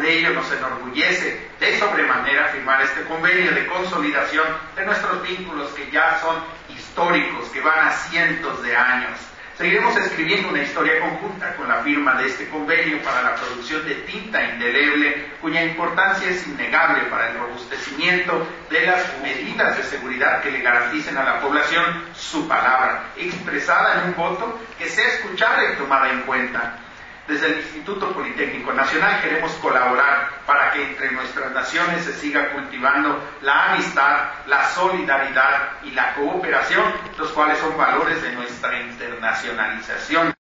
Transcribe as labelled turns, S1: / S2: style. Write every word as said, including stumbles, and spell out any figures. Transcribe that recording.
S1: ello nos enorgullece de sobremanera firmar este convenio de consolidación de nuestros vínculos que ya son históricos, que van a cientos de años. Seguiremos escribiendo una historia conjunta con la firma de este convenio para la producción de tinta indeleble, cuya importancia es innegable para el robustecimiento de las medidas de seguridad que le garanticen a la población su palabra, expresada en un voto que sea escuchada y tomada en cuenta. Desde el Instituto Politécnico Nacional queremos colaborar para que entre nuestras naciones se siga cultivando la amistad, la solidaridad y la cooperación, los cuales son valores de nuestra internacionalización.